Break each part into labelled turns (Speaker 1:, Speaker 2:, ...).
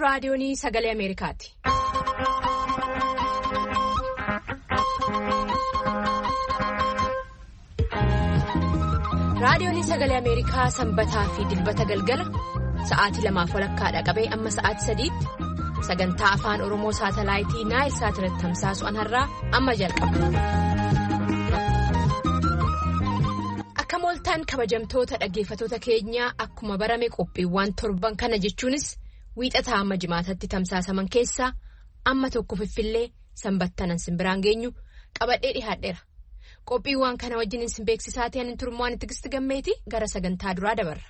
Speaker 1: raadiyoonii Sagalee Ameerikaati. Raadiyoonii Sagalee Ameerikaa sanbataa fi dilbata galgala sa'aatii 2:00 qabee amma sa'aatii 3:00 sagantaa afaan Oromoo saatalaayitii Naayil Saat irratti tamsaasu anharraa amma jalqaba. Akka mooltaan kabajamtoota dhaggeeffatoota keenyaa akkuma barame qophiiwwan torban kana jechuunis wiixataa amma jimaatatti tamsaasaman keessaa amma tokko fiffillee sanbattanan simbiraan geenyu qabadhee dhihaadheera. Qophiiwwan kana wajjin isin beeksisaatii ani turmoon itti gisti gammeeti gara sagantaa duraa dabarra.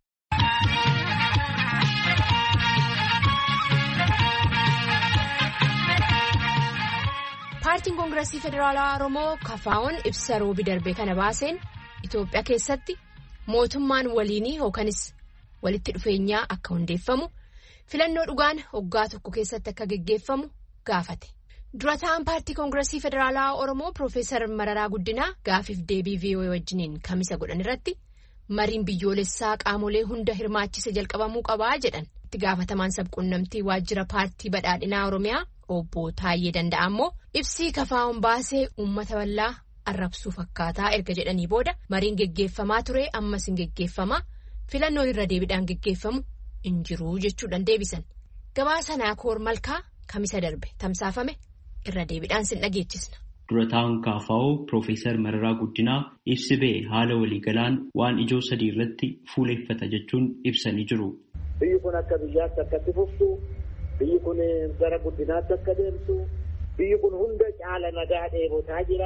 Speaker 1: Paartiin Koongireesii Federaalaa Oromoo KFO'n ibsa roobii darbee kana baaseen Itoophiyaa keessatti mootummaan waliinii yookanis walitti dhufeenyaa akka hundeeffamu filannoo dhugaan waggaa tokko keessatti akka geggeeffamu gaafate. Dura ta'an paartii Koongireesii Federaalaa Oromoo Piroofeesar Mararaa Guddinaa gaafiif deebii VOA wajjiniin kamisa godhan irratti mariin biyyoolessaa qaamolee hunda hirmaachise jalqabamuu qabaa jedhan. Itti gaafatamaan sabquunnamtii waajjira paartii badhaadhinaa Oromiyaa obbo Taayyee Danda'aa immoo ibsii KFO'n baasee uummata bal'aa arrabsuu fakkaataa erga jedhanii booda mariin geggeeffamaa ture ammas hin geggeeffamaa filannoon irra deebiidhaan geggeeffamu hin jiru jechuudhaan deebisan. Gabaasa Naakoor Malkaa kamisa darbe tamsaafame. Irra deebiidhaan sin dhageechisna.
Speaker 2: Dura ta'an KFO Piroofeesar Mararaa Guddinaa ibsi ba'e haala waliigalaan waan ijoo sadii irratti fuuleeffata jechuun ibsanii jiru.
Speaker 3: Biyyi kun akka biyyaatti akkatti fuftu, biyyi kun gara guddinaatti akka deemtu, biyyi kun hunda caala nagaa dheebotaa jira,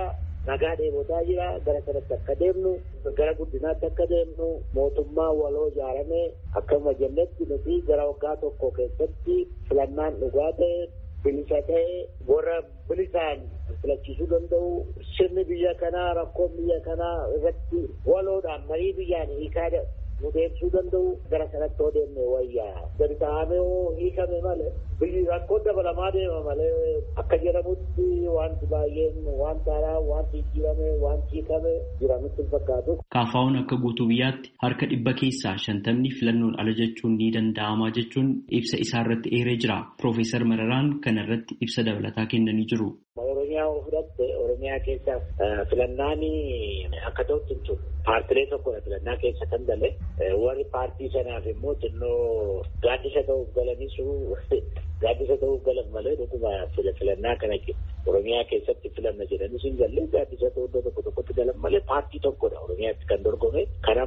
Speaker 3: gara sanatti akka deemnu, gara guddinaatti akka deemnu, mootummaa waloo ijaaramee akkuma jennetti nuti gara waggaa tokko keessatti filannaan dhugaa ta'e. Bilisa ta'ee warra bilisaan filachiisuu danda'u sirni biyya kanaa rakkoon biyya kanaa irratti waloodhaan marii biyyaan hiikaa nu deemsuu danda'u gara sanatti yoo deemne wayyaa. Gadi taa'amee hiikame malee biyyi rakkoon dabalamaa deema malee akka jedhamutti wanti baay'een wanta haaraa wanti jijjiirame wanti hiikame jiranutti hin fakkaatu.
Speaker 2: KFO'n akka guutuu biyyaatti harka 100 keessaa 50 filannoon ala jechuun ni danda'ama jechuun ibsa isaa irratti eeree jira. Piroofeesar Mararaan kana irratti ibsa dabalataa kennanii jiru.
Speaker 3: Oromiyaa keessa filannaan akka ta'utti hin turre paartilee tokkodha filannaa keessa kan gale warri paartii sanaaf immoo xinnoo gaaddisa ta'uuf galan malee dhuguma filannaa kana Oromiyaa keessatti filanna jedhanis hin galle gaaddisa ta'uu tokkotti galan malee paartii tokkodha Oromiyaatti kan dorgome kan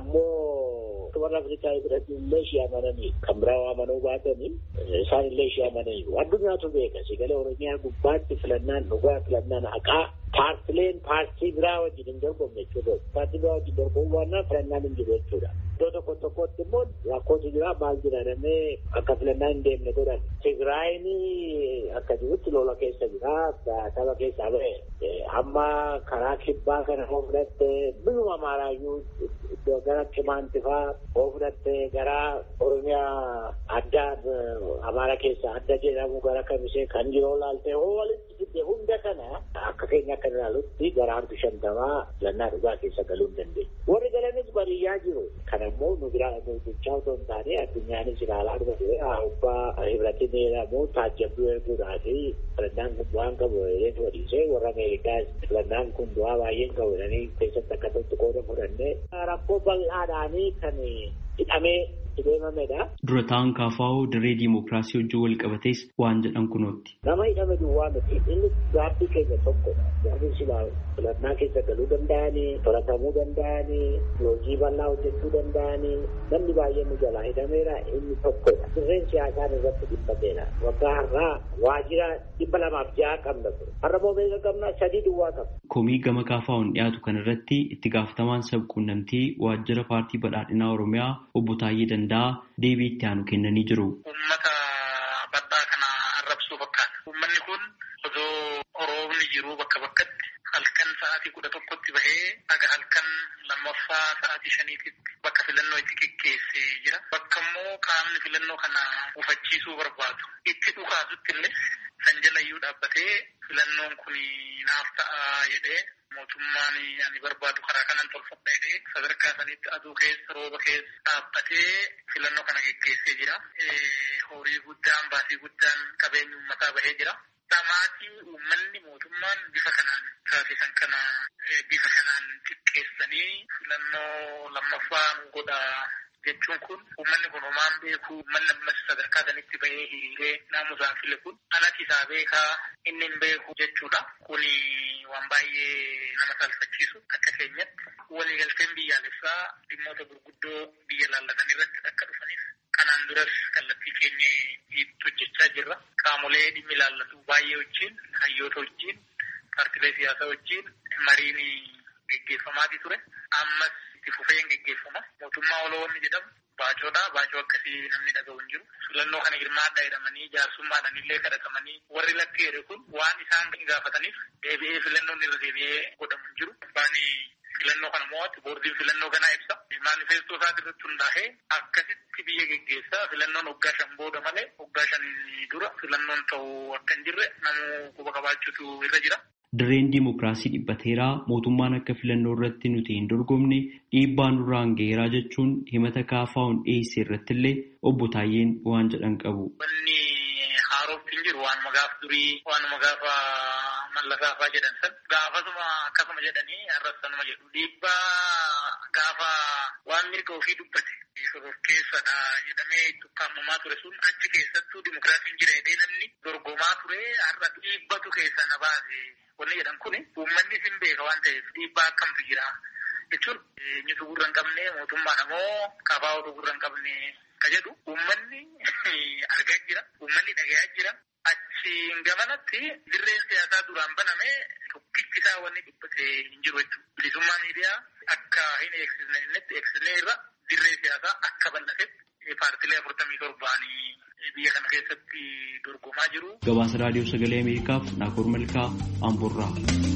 Speaker 3: ammoo warra Afrikaa biratti illee ishee amananii kan biraa amanuu baatanii isaan illee ishee amananii addunyaatu beeka sigalee Oromiyaa gubbaatti filannaan dhugaa filannaan haqaa paartileen paartii biraa wajjin hin dorgomne jechuudha. Paartii biraa wajjin dorgomuun waan filannaan hin jiru jechuudha. Iddoo tokkotti immoo rakkoon jiraa maal jedhamee akka filannaan hin deemne godhan. Tigraayin akka jirutti lola keessa jira saba keessaa ba'e. Amma karaa kibbaa kana hoo fudhatte biyuma Amaaraayyuu iddoo gara Qimaantifaa hoo fudhatte gara Oromiyaa addaa Amaara keessaa adda jedhamu gara Kamisee kan jiru laaltee hoo walitti fidde hunda kana akka keenya akka ilaalutti gara harki 50 filannaa dhugaa keessa galuu hin dandeenye. Warri galanis baadiyyaa jiru. Kan ammoo nu biraa gochaa otoo hin taane addunyaanis ilaalaa dhufe abbaa hibratiin jedhamu taajjabduu erguudhaafi filannaan kun bu'aan qabu jedheetu wadiisee warra Ameerikaas filannaan kun bu'aa baay'een qabu jedhanii keessatti akka ta'utti qooda fudhannee rakkoo bal'aadhaanii kan hidhamee deemamedha.
Speaker 2: Dura ta'an KFO dirree diimokiraasii wajjin wal qabatees waan jedhan kunootti.
Speaker 3: Nama hidhame duwwaa miti inni gaaffii keenya tokkodha. Gaaffiin silaa filannaa keessa galuu danda'anii, to'atamuu danda'anii, hojii bal'aa hojjechuu danda'anii namni baay'een nu jalaa hidhameera inni tokkodha. Dirreen siyaasaan irratti dhiphateera. Waggaa har'aa waajjira 206 qabna ture. Har'a mootummaa qabna 3 duwwaa qabna.
Speaker 2: Komii gama KFO'n dhiyaatu kanarratti itti gaafatamaan sabquunnamtii waajjira paartii badhaadhinaa Oromiyaa obbo Taayyee Danda'aa deebii itti aanu kennanii jiru.
Speaker 4: Uummata badhaa kana arrabsuu fakkaata. Uummanni kun osoo roobni jiru bakka bakkatti halkan sa'aatii 11tti bahee aga halkan lammaffaa sa'aatii 5tti bakka filannoo itti geggeessee jira. Bakka immoo qaamni filannoo kana ufachiisuu barbaadu. Itti dhukaasutti illee san jalayyuu dhaabbatee filannoon kun naaf ta'a jedhee mootummaan ani barbaadu karaa kanan tolfadha jedhee sadarkaa sanitti aduu keessa rooba keessa dhaabbatee filannoo kana geggeessee jira. Horii guddaan baasii guddaan qabeenya uummataa bahee jira. Dhamaatii uummanni mootummaan bifa kanaan taasisan kana bifa kanaan xiqqeessanii filannoo lammaffaa godha jechuun kun uummanni kun homaan beeku uummanni ammas sadarkaa sanitti bahee hiriiree naamusaan file kun anatti isaa beekaa inni hin beeku jechuudha. Kuni waan baay'ee nama salphachiisu akka keenyatti waliigalteen biyyaalessaa dhimmoota gurguddoo biyya laallatan irratti akka dhufaniif kanaan duras kallattii keenya hojjechaa jirra. Qaamolee dhimmi ilaallatu baay'ee wajjin, hayyoota wajjin, paartilee siyaasaa wajjin mariin geggeeffamaatii ture. Ammas itti fufeen geggeeffama. Mootummaa oloonni jedhamu baacoodha. Baacoo akkasii namni dhaga'u hin jiru. Filannoo kana hirmaadhaa jedhamanii jaarsummaadhaan illee kadhatamanii warri lakki jedhe kun waan isaan gaafataniif deebi'ee filannoon irra deebi'ee godhamu hin jiru. Filannoo kana mo'atu boordiin filannoo kanaa ibsa. Maanifeestoo isaati irratti hundaa'ee akkasitti biyya geggeessaa filannoon waggaa 5 booda malee waggaa 5 dura filannoon ta'uu akka hin jirre namuu quba qabaachuutu irra jira.
Speaker 2: Dirreen diimokiraasii dhiphateeraa mootummaan akka filannoo irratti nuti hin dorgomne dhiibbaa nurraan ga'eeraa jechuun himata kaafaa'uun dhiyeesse irratti illee obbo Taayyeen waan jedhan qabu.
Speaker 4: Wanni haaroof hin jiru waanuma gaaf durii waanuma gaafa mallasaafaa jedhan san gaafasuma akkasuma jedhanii arrasanuma jedhu dhiibbaa gaafa waan mirga ofii dubbate of keessadha jedhamee tukkaamamaa ture sun achi keessattuu diimokiraasiin jira jedhee namni dorgomaa ture har'a dhiibbatu keessa na baase. Wanni jedhan kun uummanni sin beeka waan ta'eef dhiibbaa akkamtu jira jechuun eenyutu gurra hin qabne mootummaan ammoo kafaa'utu gurra hin qabne ka jedhu uummanni argaa jira, uummanni dhagayaa jira. Achiin gamanatti dirreen siyaasaa duraan baname tokkichi isaa wanni dhiphate hin jiru jechuudha. Bilisummaa miidiyaa akka hin eegsisne irra dirree siyaasaa akka bal'atetti paartilee 47 biyya kana keessatti dorgomaa jiru.
Speaker 2: Gabaasa raadiyoo sagalee Ameerikaaf Naakoor Malkaa Amboorraa.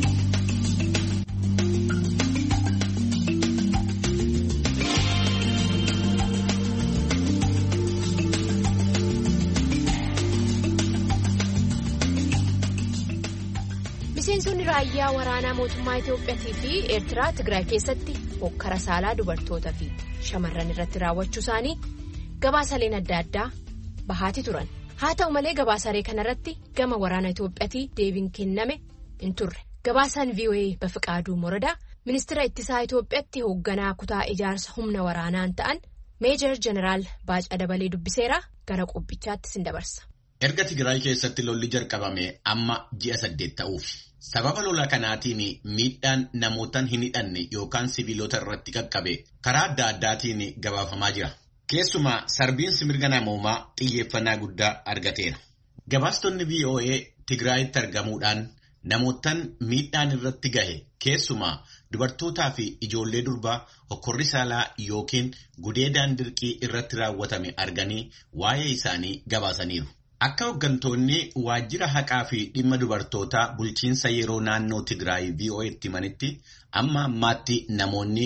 Speaker 1: Miseensonni raayyaa waraanaa mootummaa Itiyoophiyaatii fi Eertiraa Tigraay keessatti hokkara saalaa dubartootaa fi shamarran irratti raawwachuu isaanii gabaasaleen adda addaa bahaati turan. Haa ta'u malee gabaasaalee kanarratti gama waraana Itiyoophiyaatii deebiin kenname hin turre. Gabaasaan VOA Bafiqaaduu Moradaa ministeera ittisaa Itiyoophiyaatti hoogganaa kutaa ijaarsa humna waraanaan ta'an Meejar Jeneraal Baacaa Dabalee dubbiseera gara qubbichaatti sin dabarsa.
Speaker 5: Erga Tigraay keessatti lolli jalqabame amma ji'a 8 ta'uuf sababa lola kanaatiin miidhaan namootaan hin hidhanne yookaan sibiilota irratti qaqqabe karaa adda addaatiin gabaafamaa jira. Keessumaa sarbiinsi mirga namoomaa xiyyeeffannaa guddaa argateera. Gabaastonni VOA Tigraayitti argamuudhaan namootaan miidhaan irratti gahe keessumaa dubartootaa fi ijoollee durbaa hokkorri saalaa yookiin gudeedaan dirqii irratti raawwatame arganii waa'ee isaanii gabaasaniiru. Akka hooggantoonni waajjira haqaa fi dhimma dubartootaa bulchiinsa yeroo naannoo Tigraay VOA'tti himanitti amma ammaatti namoonni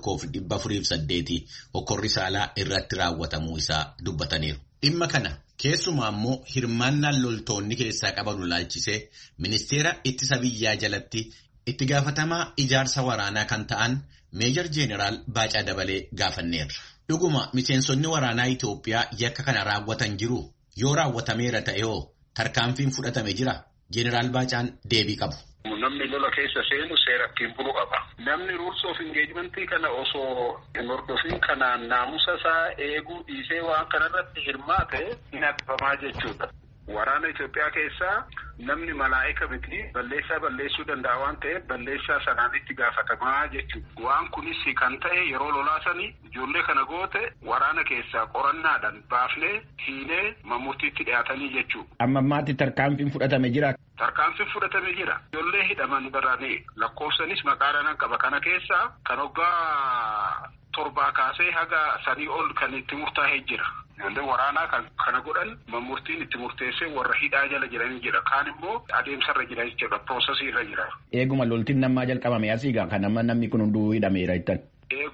Speaker 5: 1408 hokkorri saalaa irratti raawwatamuu isaa dubbataniiru. Dhimma kana keessumaa immoo hirmaannaan loltoonni keessaa qaban ilaalchisee ministeera ittisa biyyaa jalatti itti gaafatamaa ijaarsa waraanaa kan ta'an Meejar Jeneraal Baacaa Dabalee gaafanneerra. Dhuguma miseensonni waraanaa Itoophiyaa yakka kana raawwatan jiru. Yoo raawwatameera ta'ee tarkaanfiin fudhatame jira. Jeneraal Baacaan deebii qabu.
Speaker 6: Namni lola keessa seenu seera ittiin bulu qaba. Namni rules of engagement kana osoo hin hordofin kanaan naamusa isaa eeguu dhiisee waan kanarratti hirmaate hin addabamaa jechuudha. Waraana Itoophiyaa keessaa namni malaa'ika miti balleessaa balleessuu danda'a waan ta'eef balleessaa sanaan itti gaafatamaa jechuudha. Waan kunis kan ta'e yeroo lolaasanii ijoollee kana goote waraana keessaa qorannaadhaan baafnee hiinee murtiitti dhiyaatanii jechuudha.
Speaker 7: Amma ammaatti tarkaanfiin fudhatame jira.
Speaker 6: Tarkaanfiin fudhatame jira. Ijoollee hidhaman barraanii lakkoofsanis maqaadhaan qaba kana keessaa kan waggaa 7 kaasee haga 3 ol kan itti murtaa'ee jira. Ijoollee waraanaa kana godhan murtiin itti murteessee warra hidhaa jala jiranii jira. Kaan immoo adeemsarra jira jechuudha. Piroosesii irra jira.
Speaker 7: Eeguma loltiin namaa jalqabame asiigaa kan amma namni kun hunduu hidhameera jettan.
Speaker 6: Eeguma lolli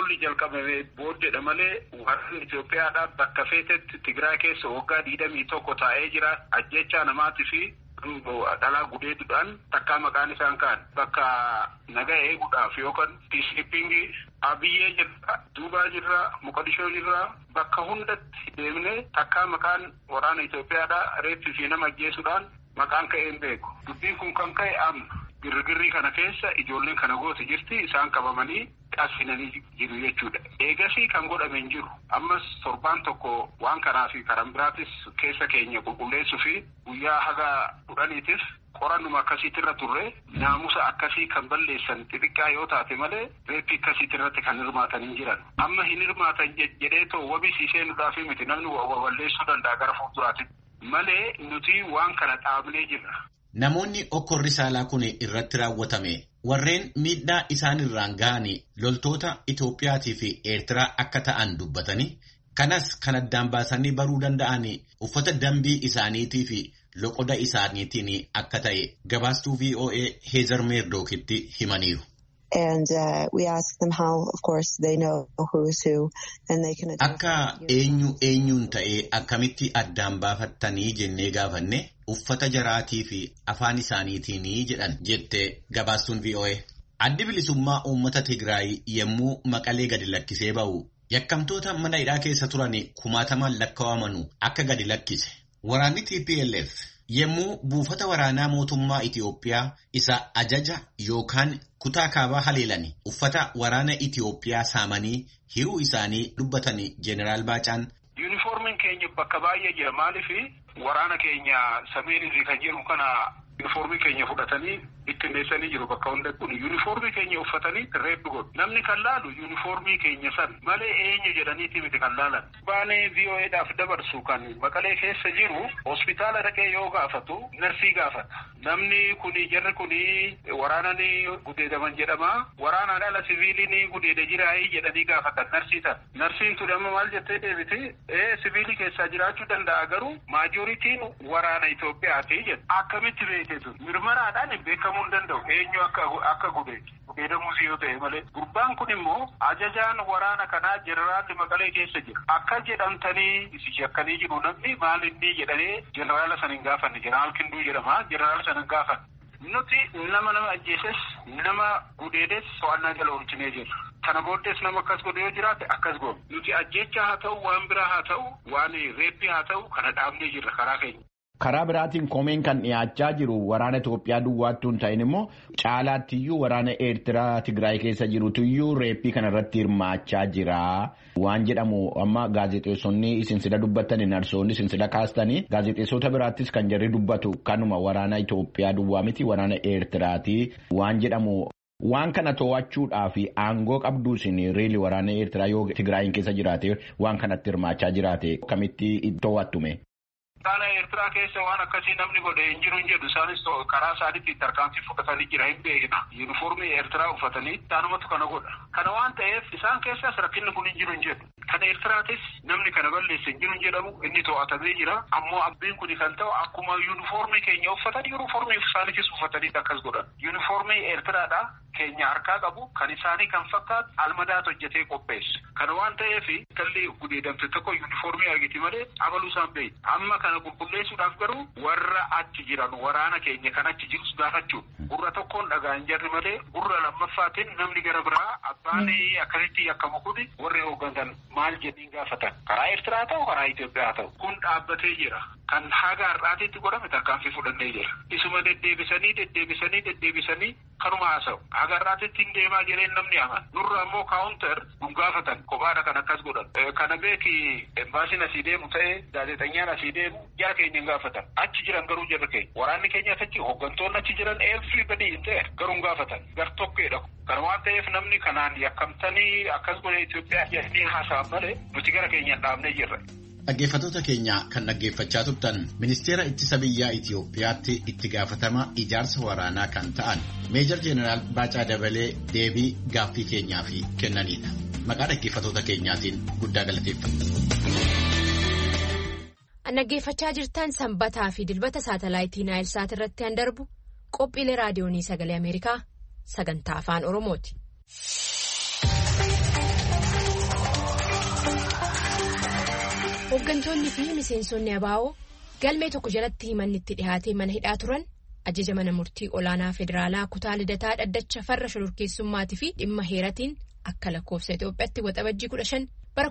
Speaker 6: lolli jalqabame booddeedha malee warri Itoophiyaadhaa bakka feetetti Tigraay keessa waggaa 21 taa'ee jira. Ajjechaa namaatii fi dhalaa gudeeduudhaan takkaa maqaan isaan kaan bakka nagaa eeguudhaaf yookaan piiskeepingii Abiyyee jirra, Duubaa jirra, Moqodishoo jirra, bakka hundatti deemnee takkaa maqaan waraana Itoophiyaadhaa reeffii fi nama ajjeesuudhaan maqaan ka'een beeku. Dubbiin kun kan ka'e amma girgirrii kana keessa ijoolleen kana goote jirti isaan qabamanii qasinanii jiru jechuudha. Eegasii kan godhame hin jiru. Ammas torbaan tokko waan kanaa fi karan biraatis keessa keenya qulqulleessuu fi guyyaa haga 10tiif qorannuma akkasiitirra turre naamusa akkasii kan balleessan xixiqqaa yoo taate malee reeppii akkasiitirratti kan hirmaatan hin jiran. Amma hin hirmaatan jedhee too wabisiisee nudhaaf miti namni balleessuu danda'a gara fuulduraatti malee nuti waan kana dhaabnee jirra.
Speaker 5: Namoonni okkorri saalaa kun irratti raawwatame warreen miidhaa isaan irraan ga'anii loltoota Itoophiyaatii fi Eertiraa akka ta'an dubbatanii kanas kan addaan baasanii baruu danda'anii uffata dambii isaaniitii fi loqoda isaaniitiin akka ta'e gabaastuu VOA Heezar Meerdookitti himaniiru.
Speaker 8: And we ask them how, of course, they know who is who, and they can.
Speaker 5: Akka eenyuun ta'ee akkamitti addaan baafattanii jennee gaafanne uffata jaraatii fi afaan isaaniitiin jedhan jette gabaastuun VOA. Addi bilisummaa uummata Tigraay yommuu Maqalee gadi lakkisee ba'u yakkamtoota mana hidhaa keessa turan 1000 lakkaawamanu akka gadi lakkise. Waraanni TPLF yommuu buufata waraanaa mootummaa Itiyoophiyaa isa ajaja yookaan kutaa kaabaa haleelanii uffata waraana Itiyoophiyaa saamanii hiruu isaanii dubbatanii Jeneraal Baacaan.
Speaker 6: Yuunifoormiin keenya bakka baay'ee jira maaliif waraana keenya Sameerii kan jedhu kana yuunifoormii keenya fudhatanii bittinneessanii jiru bakka hunda kun yuunifoormii keenya uffatanii reebbi godhu. Namni kan laalu yuunifoormii keenya san malee eenyu jedhaniiti miti kan laalan. Baanee VOAdhaaf dabarsu kan Maqalee keessa jiru hospitaala dhaqee yoo gaafatu narsii gaafata. Namni kuni jarri kuni waraananii gudeedaman jedhama. Waraanaan ala siviiliin gudeeda jiraayii jedhanii gaafatan narsii tan. Narsiin tun amma maal jettee deebiti? Siviilii keessaa jiraachuu danda'a garuu maajoritiin waraana Itoophiyaati jedhu. Akkamitti beeketu? Mirmaraadhaan beekamuu hin danda'u. Eenyu akka gudeedamuus yoo ta'e malee. Gurbaan kun immoo ajajaan waraana kanaa jeneraalli Maqalee keessa jira. Akka jedhamtanii isi akkanii jiru namni maal inni jedhanii jeneraala sana hin gaafanne. Jeneraal Kinduu jedhama. Jeneraala sana hin gaafanne. Nuti nama ajjeeses nama gudeedes to'annaa jala oolchinee jirra. Kana booddees nama akkas godhe yoo jiraate akkas goone. Nuti ajjecha haa ta'u waan biraa haa ta'u waan reeppii haa ta'u kana dhaabnee jirra karaa keenya.
Speaker 7: Karaa biraatiin komeen kan dhiyaachaa jiru waraana Itoophiyaa duwwaattuu hin ta'in immoo caalaattiyyuu waraana Eertiraa Tigraay keessa jirutuyyuu reeppii kanarratti hirmaachaa jira. Waan jedhamu amma gaazexeessonni isin sida dubbattani narsoonni isin sida kaastanii gaazexeessota biraattis kan jarri dubbatu kanuma waraana Itoophiyaa duwwaa miti waraana Eertiraati waan jedhamu. Waan kana to'achuudhaaf aangoo qabduu isin reeli waraana Eertiraa yoo Tigraayin keessa jiraate waan kanatti hirmaachaa jiraate akkamitti to'attume?
Speaker 6: Kana Eertiraa keessa waan akkasii namni godhe hin jiru hin jedhu isaanis karaa isaaniitti tarkaanfii fudhatanii jira hin beekna. Yuunifoormii Eertiraa uffatanii taanumatu kana godha. Kana waan ta'eef isaan keessas rakkinni kun hin jiru hin jedhu. Kana Eertiraatis namni kana balleesse hin jiru hin jedhamu inni to'atamee jira. Ammoo abbiin kun kan ta'u akkuma yuunifoormii keenya uffatan yuunifoormii isaaniitis uffatanii akkas godhan. Yuunifoormii Eertiraadhaa keenya harkaa qabu kan isaanii kan fakkaatu almadaat hojjetee qopheessu. Kana waan ta'eef kalli gudeedamte tokko yuunifoormii argiti malee abaluu isaan beeku. Amma kana qulqulleessuudhaaf garuu warra achi jiran waraana keenya kan achi jirus gaafachuu. Gurra tokkoon dhagaan jarri malee gurra lammaffaatiin namni gara biraa abbaan akkasitti yakkamu kun warri hooggantan maal jedhiin gaafatan. Karaa Eertiraa ta'u karaa Itoophiyaa ta'u. Kun dhaabbatee jira. Kan haga har'aatiitti godhame tarkaanfii fudhannee jira. Isuma deddeebisanii kanuma haasa'u. Haga har'aatiitti hin deemaa jireen namni aman. Nurra ammoo kaawuntar nun gaafatan kophaadha kan akkas godhan. Kana beeki embaasiin asii deemu ta'ee gaazexeessaan asii deemu jara keenya hin gaafatan. Achi jiran garuu jarri keenya. Waraanni keenyas achi hooggantoonni achi jiran everybody hin ta'e garuu hin gaafatan. Gar tokkeedha. Kana waan ta'eef namni kanaan yakkamtanii akkas godhe Itoophiyaa jedhanii haasa'an malee nuti gara keenyaan dhaabnee jirra.
Speaker 5: Dhaggeeffattoota keenya kan dhaggeeffachaa turtan ministeera ittisa biyyaa Itiyoophiyaatti itti gaafatama ijaarsa waraanaa kan ta'an Meejor Jeneraal Baacaa Dabalee deebii gaaffii keenyaa fi kennanidha. Maqaa dhaggeeffattoota keenyaatiin guddaa galateeffanna.
Speaker 1: Dhaggeeffachaa jirtan sanbataa fi dilbata saatalaayitii Naayilsaat irratti kan darbu qophiilee raadiyoonii sagalee Ameerikaa sagantaa afaan Oromooti. Hooggantoonni fi miseensonni ABO galmee tokko jalatti himanni itti dhihaatee mana hidhaa turan ajaja mana murtii olaanaa federaalaa kutaa lidataa dhaddacha farra shororkeessummaatii fi dhimma heeratiin akka lakkoofsa Itoophiyaatti waxabajjii 15 bara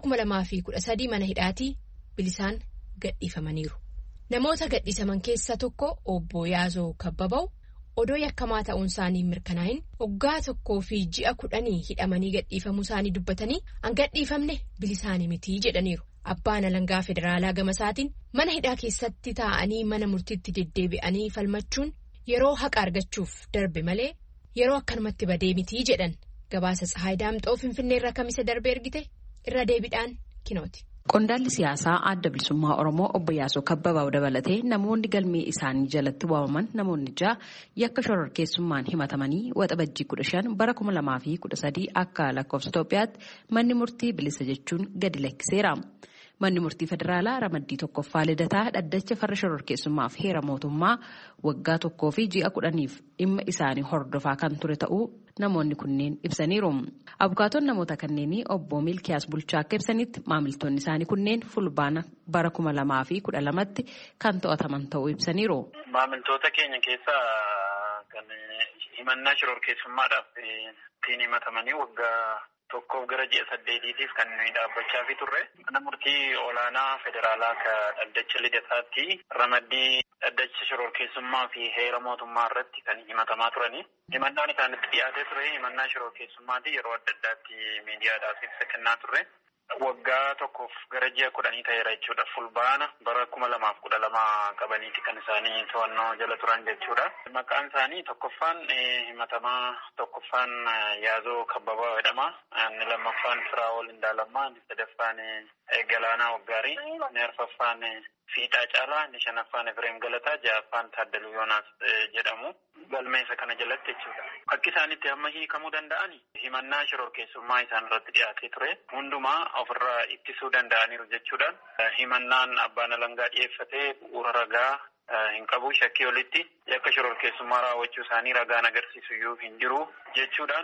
Speaker 1: 2013 mana hidhaatii bilisaan gadhiifamaniiru. Namoota gadhiisaman keessaa tokko obbo Yaazoo Kabbabaw odoo yakkamaa ta'uun isaanii mirkanaa'in waggaa 1 fi ji'a 10 hidhamanii gadhiifamuu isaanii dubbatanii an gadhiifamne bilisaanii mitii jedhaniiru. Abbaan alangaa federaalaa gama isaatiin mana hidhaa keessatti taa'anii mana murtiitti deddeebi'anii falmachuun yeroo haqa argachuuf darbe malee yeroo akkanumatti badee mitii jedhan. Gabaasa Tsahaay Daamxoo Finfinneerraa kamisa darbe ergite irra deebiidhaan kinooti.
Speaker 9: Qondaalli siyaasaa adda bilisummaa Oromoo obbo Yaasoo Kabbabaw dabalatee namoonni galmee isaanii jalatti waamaman namoonni 6 yakka shororkeessummaan himatamanii waxabajjii 15 bara 2013 akka lakkoofsa Itoophiyaatti manni murtii bilisa jechuun gadi lakkiseera. Manni murtii federaalaa ramaddii 1ffaa lidataa dhaddacha farra shororkeessummaaf heera mootummaa waggaa 1 fi ji'a 10f dhimma isaanii hordofaa kan ture ta'uu namoonni kunneen ibsaniiru. Abukaatoon namoota kanneenii obbo Milkiyaas Bulchaa akka ibsanitti maamiltoonni isaanii kunneen fulbaana bara 2012tti kan to'ataman ta'uu ibsaniiru.
Speaker 6: Maamiltoota keenya keessaa kan himannaa shororkeessummaadhaaf ittiin himatamanii waggaa 1 gara ji'a 8tiif kan nuyi dhaabbachaa fi turre mana murtii olaanaa federaalaa ka dhaddacha lidataatti ramaddii dhaddacha shororkeessummaa fi heera mootummaa irratti kan himatamaa turani. Himannaan isaanitti dhiyaatee ture himannaa shororkeessummaati yeroo adda addaatti miidiyaadhaaf ibsa kennaa turre. Waggaa 1f gara ji'a 10 ta'eera jechuudha. Fulbaana bara 2012 qabaniiti kan isaanii to'annoo jala turan jechuudha. Maqaan isaanii tokkoffaan himatamaa tokkoffaan Yaazoo Kabbabaw jedhama. Inni lammaffaan Firaa'ol Indaalammaa, inni sadaffaan Galaanaa Waggaarii, inni arfaffaan Fiixaa Caalaa, inni shanaffaan Efreem Galataa, ja'affaan Taaddaluu Yoonaas jedhamu. Galmeessa kana jalatti jechuudha. Akka isaanitti amma hiikamuu danda'ani himannaa shororkeessummaa isaan irratti dhiyaatee ture hundumaa ofirraa ittisuu danda'aniiru jechuudhaan himannaan abbaan alangaa dhiyeeffatee bu'uura ragaa hin qabu shakkii olitti yakka shororkeessummaa raawwachuu isaanii ragaan agarsiisu iyyuu hin jiru jechuudhaan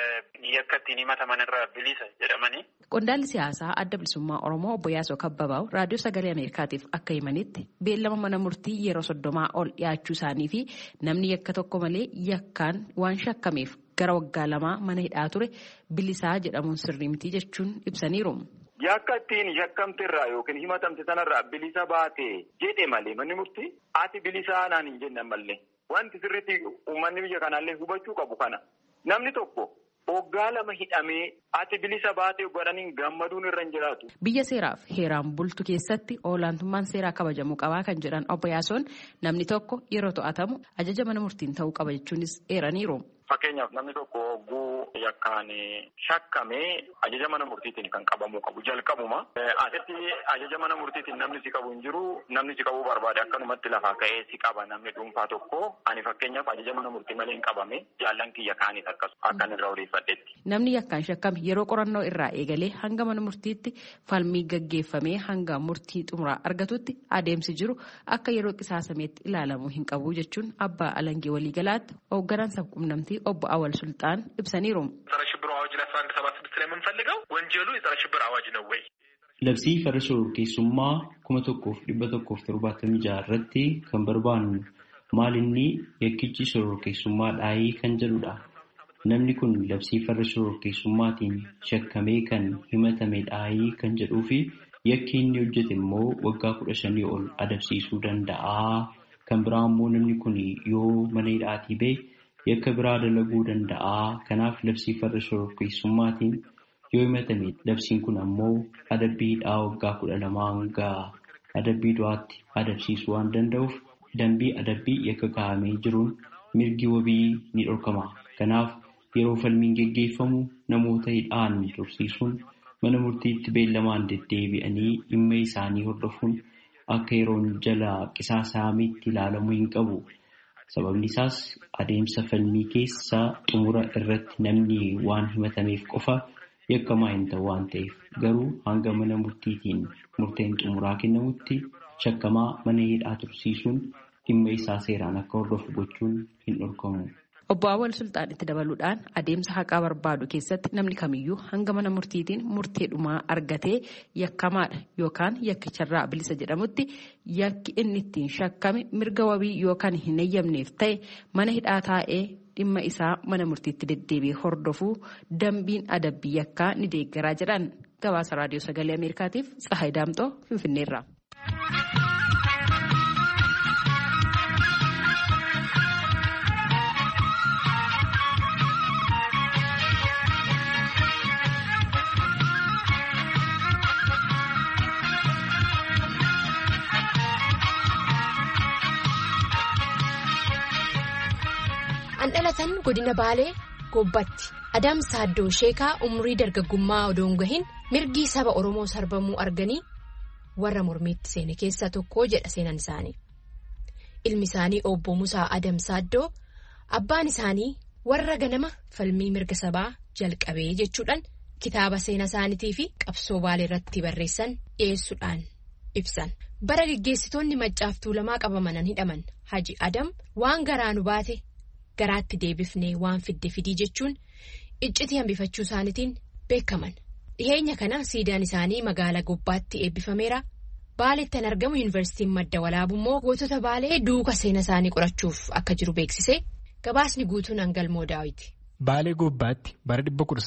Speaker 6: yakka ittiin himataman irraa bilisa jedhamanii.
Speaker 9: Qondaalli siyaasaa adda bilisummaa Oromoo obbo Yaasoo Kabbabaw raadiyoo sagalee Ameerikaatiif akka himanitti beellama mana murtii yeroo 30 ol dhiyaachuu isaanii fi namni yakka tokko malee yakkaan waan shakkameef gara waggaa 2 mana hidhaa ture bilisaa jedhamuun sirrii miti jechuun ibsaniiru.
Speaker 10: Yakka ittiin shakkamterraa yookiin himatamte sanarraa bilisa baate jedhe malee manni murtii ati bilisaa naan hin jenne malee wanti sirriitti uummanni biyya kanaallee hubachuu qabu kana namni tokko waggaa 2 hidhamee ati bilisa baate godhaniin gammaduun irra hin jiraatu.
Speaker 9: Biyya seeraaf heeraan bultu keessatti olaantummaan seeraa kabajamuu qabaa kan jedhan obbo Yaasoon namni tokko yeroo to'atamu ajaja mana murtiin ta'uu qaba jechuunis eeraniiru.
Speaker 10: Fakkeenyaaf namni tokko hogguu yakkaan shakkamee ajaja mana murtiitiin kan qabamuu qabu jalqabuma. Asitti ajaja mana murtiitiin namni si qabu hin jiru namni si qabuu barbaade akkanumatti lafaa ka'ee si qaba namni dhuunfaa tokko ani fakkeenyaaf ajaja mana murtii malee hin qabame jaallan kiyya kaaniif akkan irraa odeeffadhetti.
Speaker 9: Namni yakkaan shakkame yeroo qorannoo irraa eegalee hanga mana murtiitti falmii gaggeeffamee hanga murtii xumuraa argatutti adeemsi jiru akka yeroo qisaasameetti ilaalamuu hin qabu jechuun abbaa alangee waliigalaatti hoogganaan sabquunnamtii obbo Awwal Sultaan ibsaniiru.
Speaker 4: ጸረ ሽብር አዋጅ ላይ 1176 ላይ የምንፈልገው ወንጀሉ የጸረ ሽብር አዋጅ ነው ወይ?
Speaker 2: Labsii farra shororkeessummaa 1176 irratti kan barbaannu maalinni yakkichi shororkeessummaa dhaayii kan jedhudha. Namni kun labsii farra shororkeessummaatiin shakkamee kan himatame dhaayii kan jedhuu fi yakki inni hojjete immoo waggaa 15 ol adabsiisuu danda'a. Kan biraa immoo namni kun yoo mana hidhaatii ba'e yakka biraa dalaguu danda'a. Kanaaf labsii farra shororkeessummaatiin yoo himatame labsiin kun ammoo adabbii hidhaa waggaa 12 hanga adabbii du'aatti adabsiisuu waan danda'uuf dambii adabbii yakka kaa'amee jiruun mirgi wabii ni dhorkama. Kanaaf yeroo falmiin geggeeffamu namoota hidhaan tursiisuun mana murtiitti beellamaan deddeebi'anii dhimma isaanii hordofuun akka yeroon jala qisaasameetti ilaalamuu hin qabu. Sababni isaas adeemsa falmii keessa xumura irratti namni waan himatameef qofa yakkamaa hin ta'u waan ta'eef garuu hanga mana murtiitiin murteen xumuraa kennamutti shakkamaa mana hidhaa tursiisuun dhimma isaa seeraan akka hordofu gochuun hin dhorkamu.
Speaker 9: Obbo Awwal Sultaan itti dabaluudhaan adeemsa haqaa barbaadu keessatti namni kamiyyuu hanga mana murtiitiin murtee dhumaa argatee yakkamaadha yookaan yakkicharraa bilisa jedhamutti yakki inni ittiin shakkame mirga wabii yookaan hin eeyyamneef ta'e mana hidhaa taa'ee dhimma isaa mana murtiitti deddeebi'ee hordofuu dambiin adabbii yakkaa ni deeggaraa jedhan. Gabaasa Raadiyoo Sagalee Ameerikaatiif Tsahaay Daamxoo Finfinneerraa.
Speaker 1: Dhalatan godina Baalee Gobbatti Adam Saaddoo Sheekaa umrii dargaggummaa odoo hin gahin mirgi saba Oromoo sarbamuu arganii warra mormiitti seene keessaa tokko jedha seenan isaanii. Ilmi isaanii obbo Musaa Adam Saaddoo abbaan isaanii warra ganama falmii mirga sabaa jalqabee jechuudhaan kitaaba seenaa isaaniitii fi qabsoo Baalee irratti barreessan dhiyeessuudhaan ibsan. Bara gaggeessitoonni Maccaaf Tuulamaa qabamanan hidhaman Haji Adam waan garaanu baate. Garaatti deebifnee waan fidde fidii jechuun iccitii hambifachuu isaaniitiin beekaman. Dhiheenya kana siidaan isaanii magaalaa Gobbaatti eebbifameera. Baaleetti kan argamu yuunivarsiitiin Madda Walaabuu immoo gootota Baalee duuka seena isaanii qorachuuf akka jiru beeksise. Gabaasni guutuun Angalmoo Daawiti.
Speaker 11: Baalee Gobbaatti bara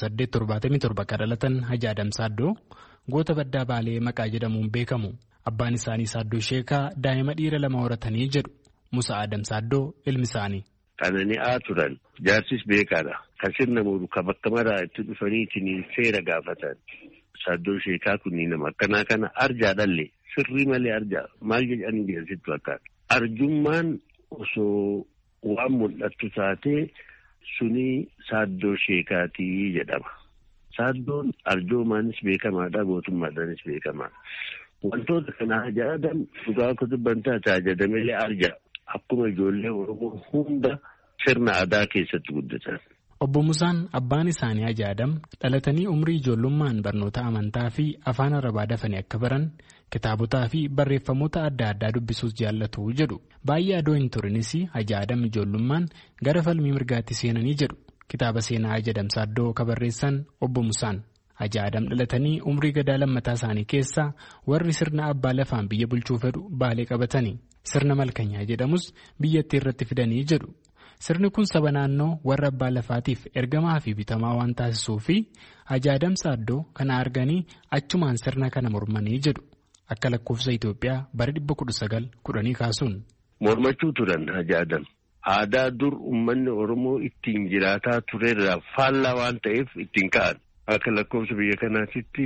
Speaker 11: 1877 kan dhalatan Haji Adam Saaddoo goota baddaa Baalee maqaa jedhamuun beekamu. Abbaan isaanii Saaddoo Sheekaa daa'ima dhiira 2 horatanii jedhu Musaa Adam Saaddoo ilmi isaanii.
Speaker 12: Qanani'aa turan jaarsis beekaadha. Kan sirna muru kan bakka maraa itti dhufaniitiin seera gaafatan. Saaddoo Sheekaa kunniin nama akkanaa kana arjaa dhalle sirrii malee arjaa maal jedhanii beeksistuu akkaata. Arjummaan osoo waan mul'attu taatee suni Saaddoo Sheekaatii jedhama. Saaddoon arjoomaanis beekamaadha gootummaadhaanis beekamaadha. Wantoota kana ajaa'iban dhugaa akka dubbantaa taajadamelee arjaa. Akkuma ijoollee Oromoo hunda sirna aadaa keessatti guddatan.
Speaker 11: Obbo Musaan abbaan isaanii Haji Adam dhalatanii umrii ijoollummaan barnoota amantaa fi afaan Arabaa dafanii akka baran kitaabotaa fi barreeffamoota adda addaa dubbisuus jaallatu jedhu. Baay'ee adoo hin turinis Haji Adam ijoollummaan gara falmii mirgaatti seenanii jedhu. Kitaaba seenaa Haji Adam Saaddoo kan barreessan Obbo Musaan. Haji Adam dhalatanii umrii gadaa lammataa isaanii keessaa warri sirna abbaa lafaan biyya bulchuu fedhu Baalee qabatanii. Sirna Malkanyaa jedhamus biyyattii irratti fidanii jedhu. Sirni kun saba naannoo warra abbaa lafaatiif ergamaa fi bitamaa waan taasisuu fi Haji Adam Saaddoo kana arganii achumaan sirna kana mormanii jedhu. Akka lakkoofsa Itoophiyaa bara 1910 kaasuun.
Speaker 12: Mormachuu turan Haji Adam. Aadaa dur uummanni Oromoo ittiin jiraataa turerraa faallaa waan ta'eef ittiin ka'an. Akka lakkoofsa biyya kanaatitti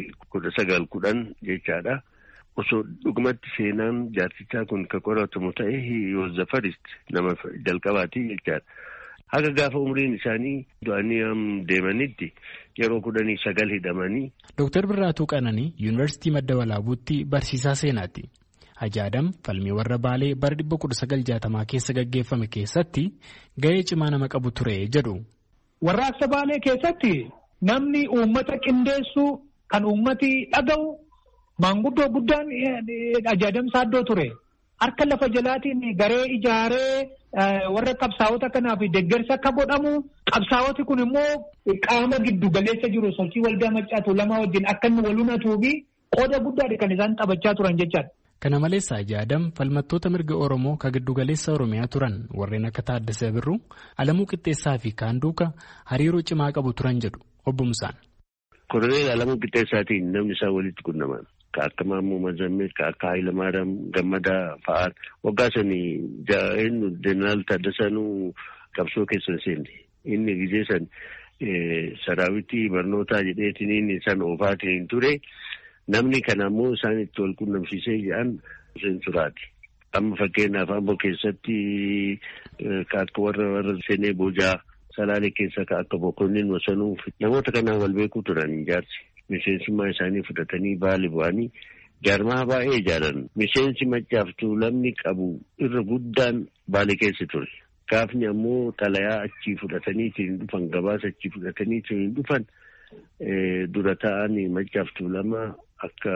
Speaker 12: 1910 jechaadha. Osoo dhugumatti seenaan jaarsichaa kun kan qoratamu ta'e Yoozzafarist nama jalqabaati jechaadha. Haga gaafa umriin isaanii du'anii deemanitti yeroo 19 hidhamanii.
Speaker 11: Dr. Birraatuu Qananii Yuunivarsiitii Madda Walaabuutti barsiisaa seenaati. Haji Adam falmii warra Baalee bara 1960 keessa gaggeeffame keessatti gahee cimaa nama qabu ture jedhu.
Speaker 13: Warraaqsa Baalee keessatti namni uummata qindeessu kan uummati dhaga'u. Maanguddoo guddaan Haji Adam Saaddoo ture. Harka lafa jalaatiin garee ijaaree warra qabsaa'ota kanaaf deeggarsa akka godhamu. Qabsaa'oti kun immoo qaama giddu galeessa jiru sochii waldaa Maccaa Tuulamaa wajjin akka inni walunnatuu fi qooda guddaadha kan isaan taphachaa turan jechaadha.
Speaker 11: Kana malees Haji Adam falmattoota mirga Oromoo kan giddu galeessa Oromiyaa turan warreen akka Taaddasee Birruu, Alamuu Qixxeessaa fi Kaanduuka hariiroo cimaa qabu turan jedhu Obbo Musaan.
Speaker 12: Koloneel Alamuu Qixxeessaatiin namni isaa walitti qunnaman. Ka akka Maammoo Mazammil, ka akka Hayilamaariyaam Gammadaa fa'aan waggaa sanii Jeneraal Taaddasaanuu qabsoo keessan seenne. Inni gizee san saraawitii barnootaa jedheetiin inni san oofaatiin ture. Namni kana ammoo isaan itti wal qunnamsiisee jedhan seensuraati. Amma fakkeenyaaf Amboo keessatti ka akka warra seenee boojaa Salaalee keessa ka akka Bokonnin Wasanuu namoota kanaan wal beekuu turan jaarsi. Miseensummaa isaanii fudhatanii Baalee bu'anii jaarmaa baay'ee ijaaran. Miseensi Maccaaf Tuulamni qabu irra guddaan Baalee keessa ture. Gaafni ammoo xalayaa achii fudhataniitiin dhufan gabaasa achii fudhataniitiin dhufan dura ta'anii Maccaaf Tuulamaa akka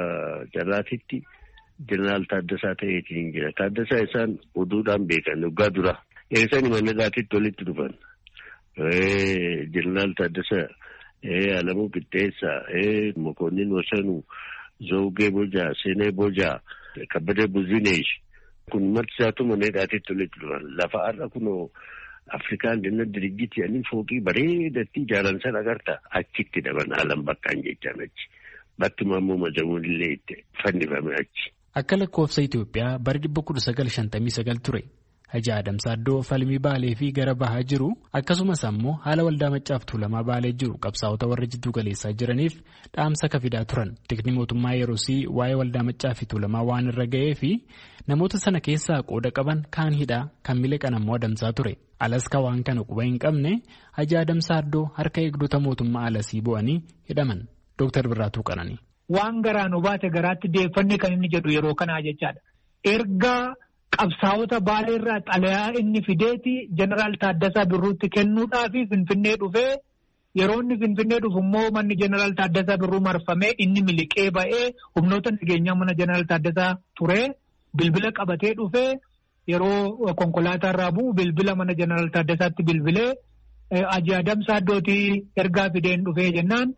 Speaker 12: jarraatitti Jeneraal Taaddasaa ta'eetiin jira. Taaddasaa isaan oduudhaan beekan waggaa dura. Eessani mannagaatitti walitti dhufan. Jeneraal Taaddasaa, Alamuu Qixxeessaa, Mokonnin Wasanuu, Zawugee Bojaa, Seenee Bojaa, Kabbadee Buzineesh. Kun marti isaatu mannagaatitti walitti dhufan. Lafa har'a kunoo Afrikaan dinna dirigiti jedhanii fooqii bareedatti ijaaran sana agarta. Achitti dhaban alam bakkaan jechaan achi. Bakki Maammoo Mazamuun illee itti fannifame achi.
Speaker 11: Akka lakkoofsa Itoophiyaa bara 1959 ture. Hajji Adam Saaddoo falmii Baalee fi gara bahaa jiru akkasumas ammoo haala waldaa Maccaaf Tuulamaa Baalee jiru qabsaa'ota warra jidduu galeessaa jiraniif dhaamsa kafidaa turan. Tikni mootummaa yeroosii waa'ee waldaa Maccaaf Tuulamaa waan irra ga'ee fi namoota sana keessaa qooda qaban kaan hidhaa kan miliqan ammoo adamsaa ture. Alaska waan kana quba hin qabne Hajji Adam Saaddoo harka eegdota mootummaa alasii bu'anii hidhaman. Dr. Birraatuu Qananii.
Speaker 13: Waan garaan baate garaatti deeffanne kan inni jedhu yeroo kanaa jechaadha. Erga qabsaa'ota Baalee irraa xalayaa inni fideeti Jeneraal Taaddasaa Birruutti kennuudhaafi Finfinnee dhufee yeroo inni Finfinnee dhufu immoo manni Jeneraal Taaddasaa Birruu marfamee inni miliqee ba'ee humnoota nageenyaa mana Jeneraal Taaddasaa ture bilbila qabatee dhufee yeroo konkolaataa irraa bu'u bilbila mana Jeneraal Taaddasaatti bilbilee Hajji Adam Saaddootii ergaa fideen dhufee jennaan.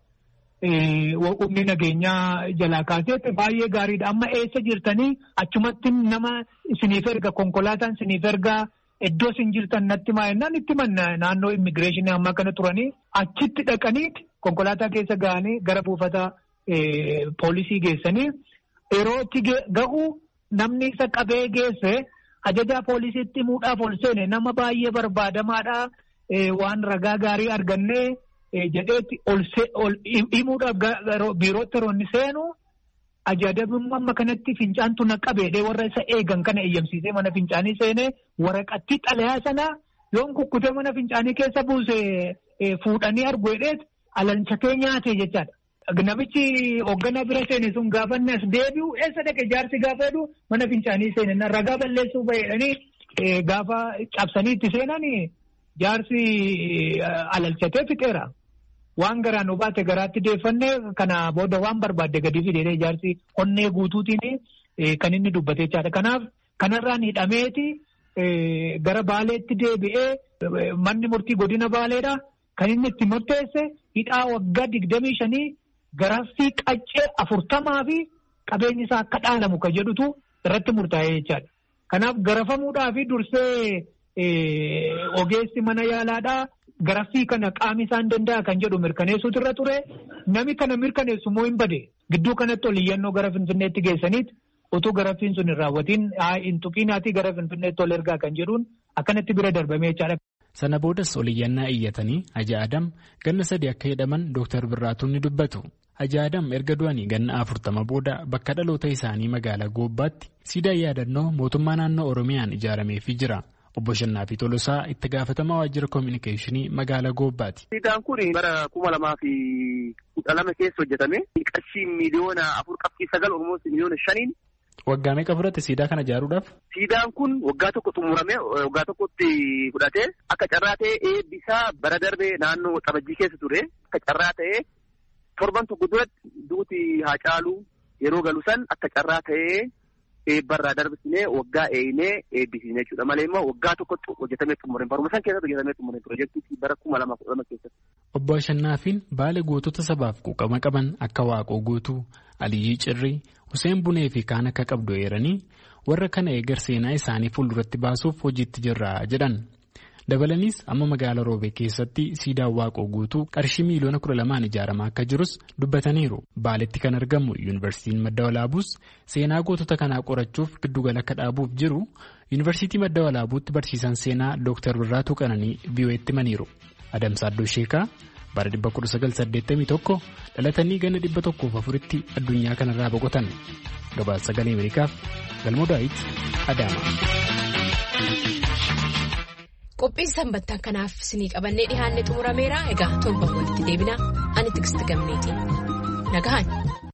Speaker 13: Humni nageenyaa jalaa kaaseetti baay'ee gaariidha. Amma eessa jirtanii achumatti nama isiniif erga konkolaataan isiniif ergaa iddoo isin jirtan natti maa'ennaan itti manna naannoo immigireeshinii ammaa kana turanii achitti dhaqaniiti konkolaataa keessa ga'anii gara buufata poolisii geessanii yeroo itti ga'u namni isa qabee geesse ajajaa poolisiitti himuudhaaf ol seene nama baay'ee barbaadamaadha waan ragaa gaarii argannee. Jedheetti ol himuudhaaf biirootti yeroo inni seenu Hajji Adam amma kanatti fincaantu na qabeedhe warra isa eegan kana eeyyamsiisee mana fincaanii seenee waraqatti xalayaa sana yoon kukkutee mana fincaanii keessa buuse fuudhanii arguudheet alalchatee nyaate jechaadha. Namichi hoogganaa bira seene sun gaafanne as deebi'u eessa dhaqe jaarsi gaafa jedhu mana fincaanii seene ragaa balleessuu baheedhanii gaafa cabsanii itti seenanii jaarsi alalchatee fixeera. Waan garaan baate garaatti deeffanne kana booda waan barbaadde gadi fidee jaarsi onnee guutuutiin kan inni dubbate jechaadha. Kanaaf kanarraan hidhameeti gara Baaleetti deebi'ee manni murtii godina Baaleedha. Kan inni itti murteesse hidhaa waggaa 25 garaffii qaccee 40 fi qabeenyi isaa akka dhaalamu kan jedhutu irratti murtaa'ee jechaadha. Kanaaf garafamuudhaa fi dursee ogeessi mana yaalaadhaa. Garaffii kana qaami isaan danda'a kan jedhu mirkaneessuutu irra ture. Nami kana mirkaneessu immoo hin bade. Gidduu kanatti ol iyyannoo gara Finfinneetti geessaniit utuu garaffiin sun hin raawwatiin hin tuqiinaatii gara Finfinneetti ol ergaa kan jedhuun akkanatti bira darbamee jechaadha.
Speaker 11: Sana boodas ol iyyannaa iyyatanii Hajji Adam ganna 3 akka hidhaman Dr. Birraatuun ni dubbatu. Hajji Adam erga du'anii ganna 40 booda bakka dhaloota isaanii magaalaa Goobbaatti siidaa yaadannoo mootummaa naannoo Oromiyaan ijaarameefii jira. Obbo Shannaafi Tolosaa itti gaafatamaa waajjira koominikeeshinii magaalaa Goobbaati.
Speaker 14: Siidaan kun bara 2012 keessa hojjetame. Qarshii miliyoona 4.9 Oromoos miliyoona 5.
Speaker 11: Waggaa meeqa fudhate siidaa kana ijaaruudhaaf?
Speaker 14: Siidaan kun waggaa tokko xumuramee waggaa tokkotti fudhatee akka carraa ta'ee eebbisaa bara darbee naannoo Xabajjii keessa ture. Akka carraa ta'ee torban tokko duratti duuti Haacaaluu yeroo galu san akka carraa ta'ee. Eebbarraa darbisnee waggaa eeyinee eebbisiisne jechuudha. Malee immoo waggaa tokkotti hojjetamee xumureen baruma san keessatti hojjetamee xumureen piroojeektii bara 2012 keessatti.
Speaker 11: Obbo Shannaafiin Baalee gootota sabaaf quuqama qaban akka Waaqoo Guutuu, Aliyyii Cirrii, Huseen Bunee fi kaan akka qabdu eeranii warra kana eegar seenaa isaanii fuulduratti baasuuf hojiitti jirra jedhan. Dabalaniis amma magaalaa Roobee keessatti siidaan Waaqoo Guutuu qarshii miliyoona 12 ijaaramaa akka jirus dubbataniiru. Baaleetti kan argamu Yuunivarsiitiin Madda Walaabuus seenaa gootota kanaa qorachuuf giddugala akka dhaabuuf jiru Yuunivarsiitii Madda Walaabuutti barsiisan seenaa Dr. Birraatuu Qananii VOA'tti himaniiru. Adam Saaddoo Sheekaa bara 1981 dhalatanii ganna 104tti addunyaa kanarraa boqotan. Gabaasa Sagalee Ameerikaaf Galmoo Daawit Adaama.
Speaker 1: Qophiin sanbattaan kanaaf isinii qabannee dhihaanne xumurameera. Egaa torban walitti deebina ani Tiksiti Gammeetiin. Nagahan.